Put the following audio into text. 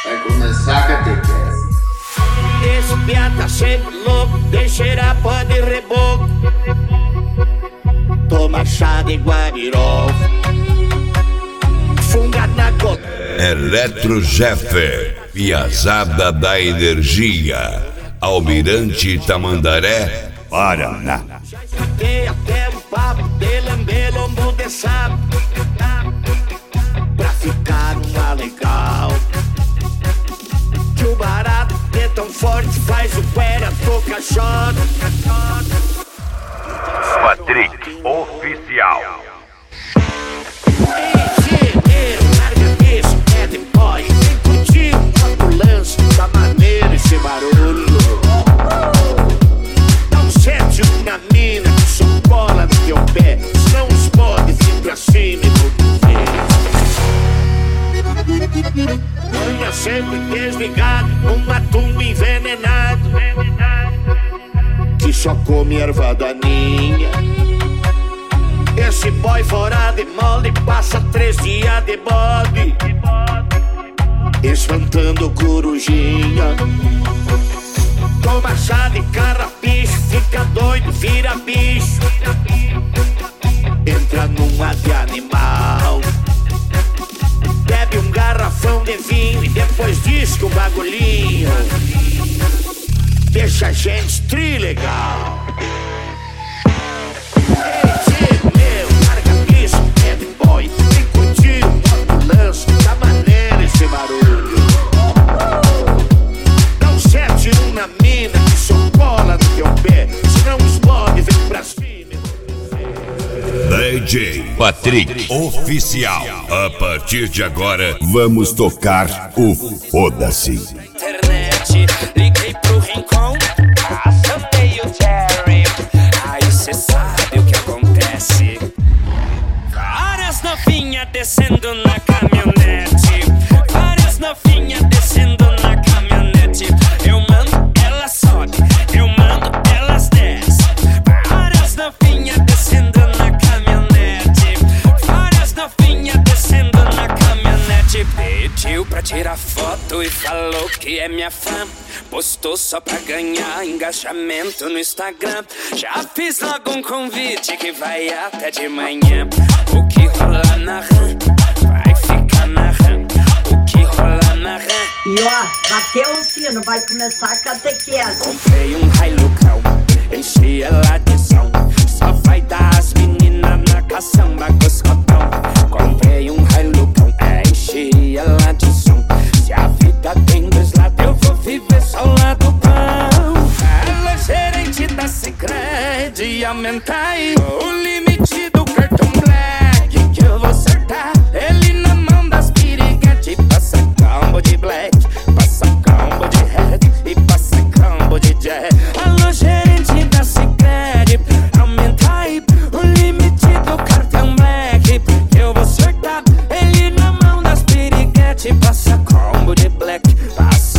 Vai começar a catequese. Esse piá tá sempre louco, deixa pó de reboco. Toma chá de guarirol, funga na gota. Eletro Jeffer, Piazada da Energia, Almirante Tamandaré, Paraná. Já escutei até um papo de lamber lombo de sapo, pra ficar uma legal. Que o barato é tão forte, faz o pera tocar chora. Patrick Oficial. Larga isso, é de boy. Vem curtir o lance da maneira esse barulho. Dá um sete na mina que só cola no teu pé. Senão os podes vir pra cima e tudo ver. Anda sempre desligado, um matumbo envenenado que só come erva daninha. Esse boy fora de molde passa 3 dias de bode, espantando corujinha. Toma chá de carrapicho, fica doido, vira bicho. Entra numa de animal, bebe um garrafão de vinho e depois diz que o bagulhinho deixa a gente trilegal. Barulho. Dá um 7-1 na mina que só cola no teu pé. Senão os bodes vem pra cima. DJ Patrick Oficial. A partir de agora, vamos tocar o Foda-se. Internet, liguei pro Rincon, chamei o Jerry. Aí cê sabe o que acontece. Várias novinhas descendo na caminhonete. Novinha descendo na caminhonete. Eu mando, ela sobe. Eu mando, elas desce. Várias novinhas descendo na caminhonete. Várias novinhas descendo na caminhonete. Pediu pra tirar foto e falou que é minha fã. Postou só pra ganhar engajamento no Instagram. Já fiz logo um convite que vai até de manhã. O que rola na RAM vai ficar na RAM. E ó, bateu o sino, vai começar a catequese. Comprei um Hilucão, enchi ela de som. Só vai dar as meninas na caçamba com os copão. Comprei um Hilucão, enchi ela de som. Se a vida tem 2 lados, eu vou viver só o lado bom. Ela é gerente da Sicredi e aumentar aí o limite do cartão black que eu vou acertar. Ele na mão das piriguete passa combo de black, passa combo de red e passa combo de jet. Alô, gerente da Sicredi, aumenta aí o limite do cartão black que eu vou acertar. Ele na mão das piriguete passa combo de black, passa